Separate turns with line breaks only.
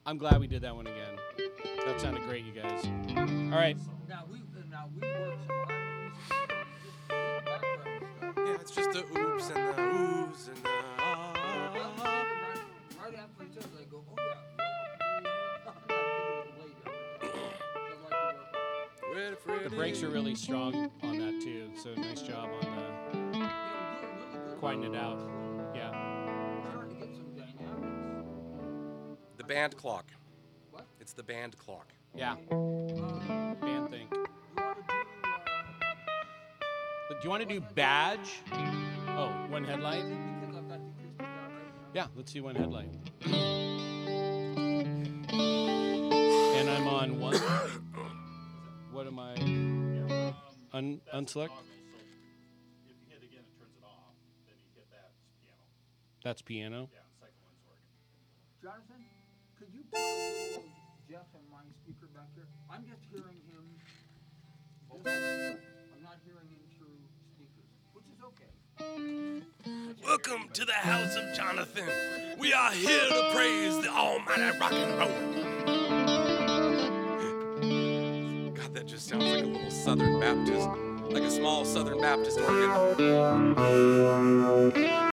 I'm glad we did that one again. That sounded great, you guys. All right.
Now we work some harmonies and just background stuff.
Yeah, it's just the oops and the oohs and the
Right after each other, they go, oh yeah. I'm not thinking of later. But,
Ready,
The brakes are really strong on that too, so nice job on
really good.
quieting it out. Yeah.
We're starting to get some dynamics.
the band clock.
What?
It's the band clock.
Yeah. Band thing.
You
Do you want to do badge? Oh, one headlight?
because I've got the acoustic down right now.
Yeah, let's see one headlight. And I'm on one. What am I? Unselect?
So if you hit again, it turns it off. Then you hit that piano.
That's piano.
Yeah, the second one's working.
Jonathan, could you put a little Jeff on my speaker back here? I'm just hearing him this way. I'm not hearing him through speakers, which is okay.
Welcome to the house of Jonathan. We are here to praise the almighty rock and roll. God, that just sounds like a little Southern Baptist, like a small Southern Baptist organ.